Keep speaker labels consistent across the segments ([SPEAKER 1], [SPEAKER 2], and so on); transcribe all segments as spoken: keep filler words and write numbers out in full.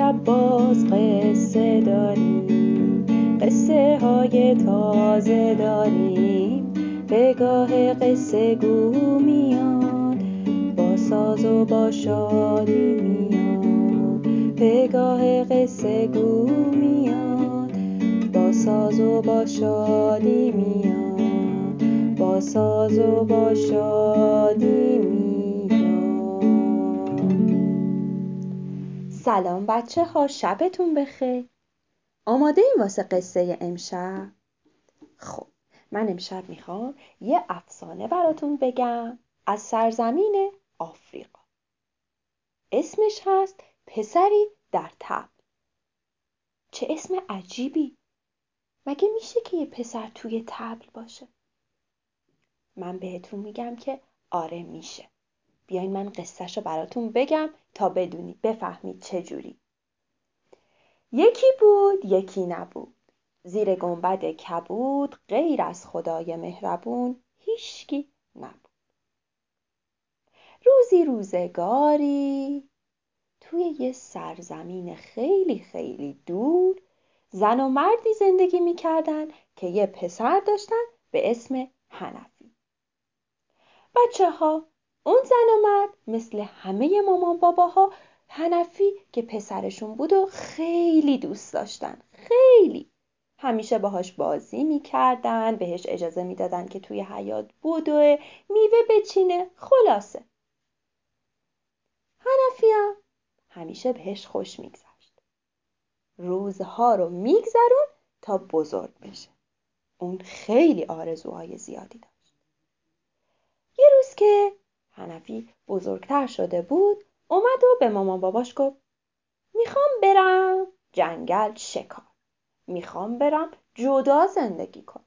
[SPEAKER 1] شب باز قصه داریم، قصه های تازه داریم. پگاه قصه گو میاد، با ساز و با شادی میاد. پگاه قصه گو میاد، با ساز و با شادی میاد. با ساز و با شادی میاد. سلام بچه ها، شبتون بخیر. آماده این واسه قصه امشب؟ خب من امشب میخوام یه افسانه براتون بگم از سرزمین آفریقا. اسمش هست پسری در طبل. چه اسم عجیبی! مگه میشه که یه پسر توی طبل باشه؟ من بهتون میگم که آره میشه. بیاین من قصهشو براتون بگم تا بدونی بفهمید چجوری. یکی بود یکی نبود، زیر گنبد کبود، غیر از خدای مهربون هیچکی نبود. روزی روزگاری توی یه سرزمین خیلی خیلی دور، زن و مردی زندگی میکردن که یه پسر داشتن به اسم حنفی. بچه ها، اون زن و مرد مثل همه مامان باباها حنفی که پسرشون بود و خیلی دوست داشتن. خیلی همیشه باهاش بازی میکردن، بهش اجازه میدادن که توی حیاط بدوه، میوه بچینه. خلاصه حنفی هم همیشه بهش خوش میگذشت. روزها رو میگذرون تا بزرگ بشه. اون خیلی آرزوهای زیادی داشت. یه روز که حنفی بزرگتر شده بود، اومد و به مامان باباش گفت میخوام برم جنگل شکار. میخوام برم جدا زندگی کنم.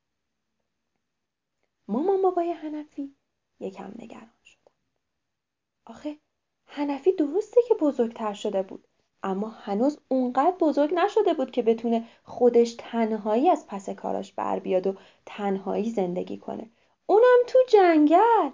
[SPEAKER 1] مامان بابای حنفی یکم نگران شدن. آخه حنفی درسته که بزرگتر شده بود، اما هنوز اونقدر بزرگ نشده بود که بتونه خودش تنهایی از پس کاراش بر بیاد و تنهایی زندگی کنه، اونم تو جنگل.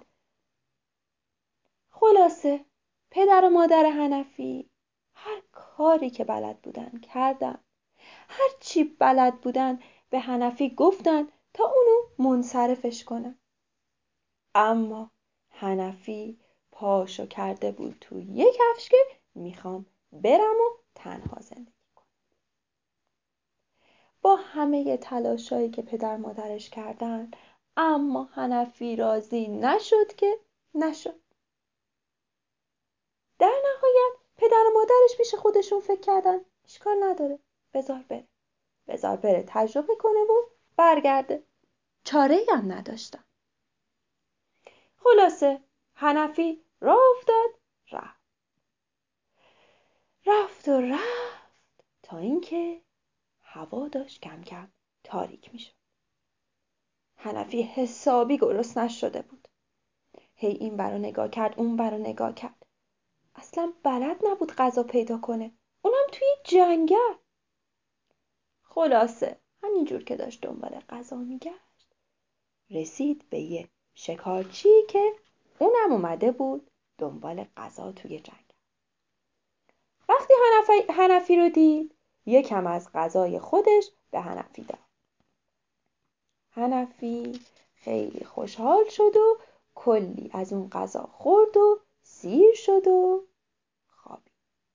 [SPEAKER 1] خلاصه پدر و مادر حنفی هر کاری که بلد بودن کردن. هر چی بلد بودن به حنفی گفتن تا اونو منصرفش کنن. اما حنفی پاشو کرده بود تو یک کفش که میخوام برم و تنها زندگی کنم. با همه تلاشایی که پدر مادرش کردن، اما حنفی راضی نشد که نشد. در نهایت پدر و مادرش پیش خودشون فکر کردن اشکال نداره، بذار بره. بذار بره تجربه کنه و برگرده. چاره‌ای هم نداشتن. خلاصه حنفی راه افتاد رفت. رفت و رفت تا اینکه هوا داشت کم کم تاریک میشد. حنفی حسابی گرسنش شده بود. هی این برا نگاه کرد، اون برا نگاه کرد. اصلا بلد نبود غذا پیدا کنه، اونم توی جنگل. خلاصه همینجور که داشت دنبال غذا میگشت، رسید به یه شکارچی که اونم اومده بود دنبال غذا توی جنگل. وقتی حنفی, حنفی رو دید، یکم از غذای خودش به حنفی داد. حنفی خیلی خوشحال شد و کلی از اون غذا خورد و سیر شد و خوابید.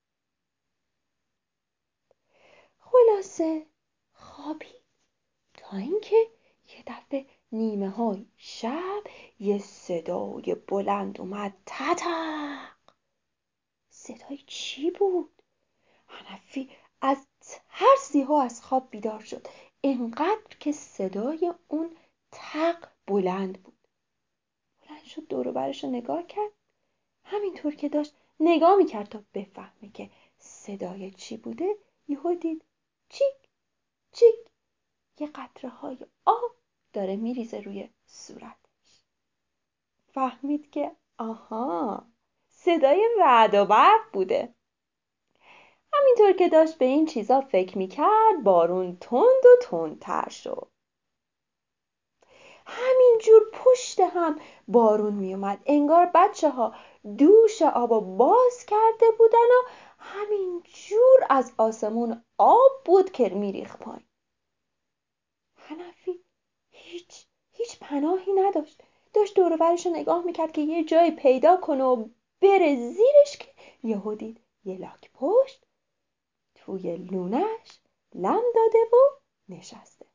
[SPEAKER 1] خلاصه خوابید تا اینکه یه دفعه نیمه های شب یه صدای بلند اومد. تتق. صدای چی بود؟ حنفی از ترسی ها از خواب بیدار شد، اینقدر که صدای اون تق بلند بود. بلند شد دور و برش رو نگاه کرد. همینطور که داشت نگاه میکرد تا بفهمه که صدای چی بوده، یهو دید چیک چیک یه قطره های آب داره میریزه روی صورتش. فهمید که آها، صدای رعد و برق بوده. همینطور که داشت به این چیزا فکر میکرد، بارون تند و تندتر شد. همینجور پشت هم بارون میومد. انگار بچه ها دوش آبا باز کرده بودن و همین جور از آسمون آب بود که میریخت پایین. حنفی هیچ هیچ پناهی نداشت. داشت دور و برش رو نگاه میکرد که یه جایی پیدا کنه و بره زیرش که یهو دید یه لاک پشت توی لونش لم داده و نشسته.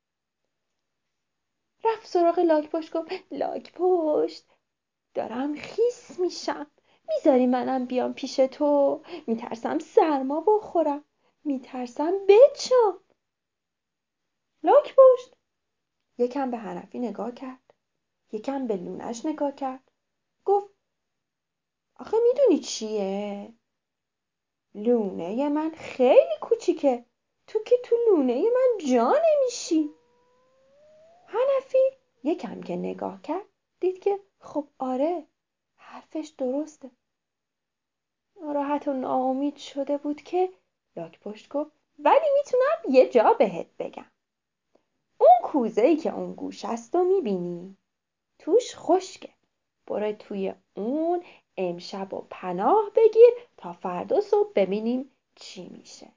[SPEAKER 1] رفت سراغ لاک پشت، گفت لاک پشت دارم خیس میشم، میذاری منم بیام پیش تو؟ میترسم سرما بخورم، میترسم بچم. لاک پشت یکم به حنفی نگاه کرد، یکم به لونش نگاه کرد، گفت آخه میدونی چیه؟ لونه من خیلی کوچیکه، تو که تو لونه من جا نمیشی. حنفی یکم که نگاه کرد دید که خب آره، حرفش درسته. ناراحت و ناامید شده بود که لاک پشت گفت ولی میتونم یه جا بهت بگم. اون کوزه‌ای که اون گوش است و میبینی توش خشکه، برو توی اون امشب و پناه بگیر تا فردا صبح ببینیم چی میشه.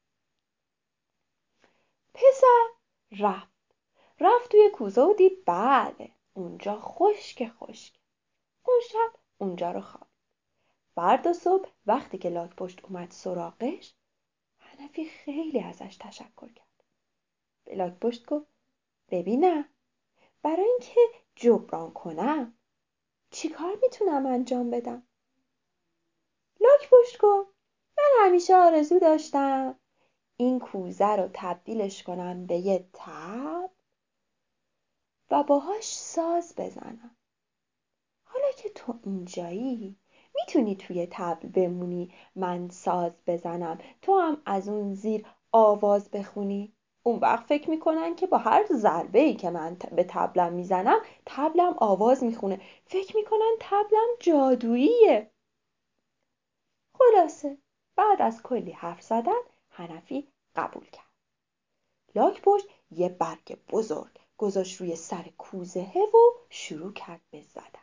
[SPEAKER 1] پسر رفت رفت توی کوزه و دید بله اونجا خشک خشک. اون شب اونجا رو خواب. فردا صبح وقتی که لاک پشت اومد سراغش، حنفی خیلی ازش تشکر کرد. به لاک پشت گفت ببینم برای اینکه جبران کنم چی کار میتونم انجام بدم؟ لاک پشت گفت من همیشه آرزو داشتم این کوزه رو تبدیلش کنم به یه طبل و باهاش ساز بزنم. حالا که تو اینجایی میتونی توی طبل بمونی، من ساز بزنم، تو هم از اون زیر آواز بخونی. اون وقت فکر میکنن که با هر ضربه‌ای که من به طبلم میزنم طبلم آواز میخونه، فکر میکنن طبلم جادوییه. خلاصه بعد از کلی حرف زدن حنفی قبول کرد. لاک پشت یه برگ بزرگ گذاشت روی سر کوزهه و شروع کرد به زدن.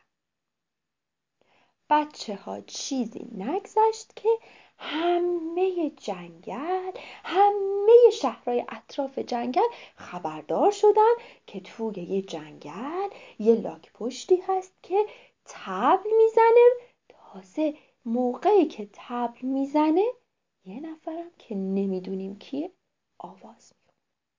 [SPEAKER 1] بچه ها چیزی نگذشت که همه جنگل، همه شهرهای اطراف جنگل خبردار شدن که توی یه جنگل یه لاک پشتی هست که طبل میزنه. تازه موقعی که طبل میزنه یه نفرم که نمیدونیم کیه آواز میخونه.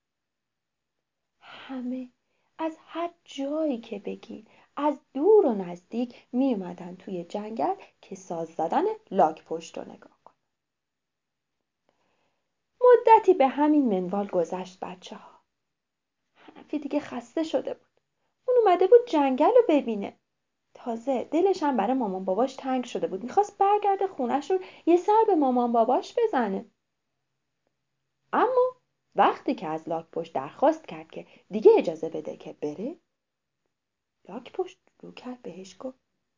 [SPEAKER 1] همه از هر جایی که بگین، از دور و نزدیک می اومدن توی جنگل که ساز زدن لاک پشت رو نگاه کن. مدتی به همین منوال گذشت بچه ها. حنفی دیگه خسته شده بود. اون اومده بود جنگل رو ببینه. تازه دلش هم برای مامان باباش تنگ شده بود. میخواست برگرده خونه‌شون یه سر به مامان باباش بزنه. اما وقتی که از لاک پشت درخواست کرد که دیگه اجازه بده که بره، لاک پشت رو کرد بهش گفت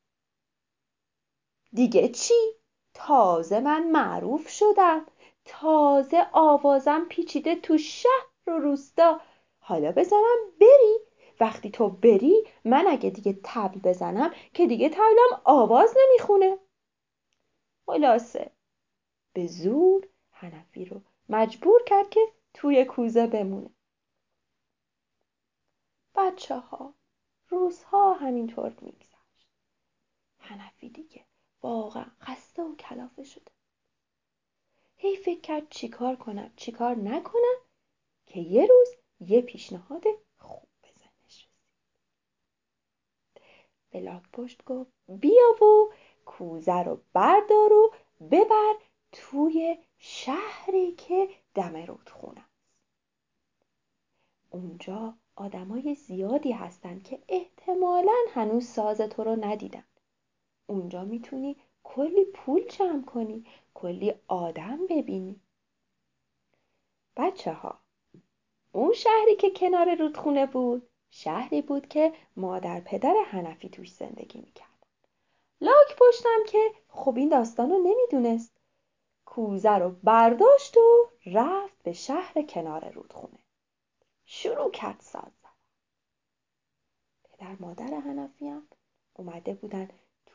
[SPEAKER 1] دیگه چی؟ تازه من معروف شدم، تازه آوازم پیچیده تو شهر و روستا، حالا بزنم بری؟ وقتی تو بری من اگه دیگه طبل بزنم که دیگه طبلم آواز نمیخونه. خلاصه به زور حنفی رو مجبور کرد که توی کوزه بمونه. بچه ها روزها همینطور میگذشت. حنفی دیگه واقعا خسته و کلافه شده. هی فکر کرد چیکار کنم چیکار نکنم که یه روز یه پیشنهاد خوب به ذهنش رسید. به لاک پشت گفت بیا و کوزه رو بردار و ببر توی شهری که دم رودخونه است. اونجا آدمای زیادی هستن که احتمالاً هنوز ساز تو رو ندیدن. اونجا میتونی کلی پول جمع کنی، کلی آدم ببینی. بچه ها اون شهری که کنار رودخونه بود شهری بود که مادر پدر حنفی توش زندگی میکرد. لاک پشتم که خب این داستان رو نمیدونست، کوزه رو برداشت و رفت به شهر کنار رودخونه. شروع کرد ساز زدن. پدر مادر حنفی هم اومده بودن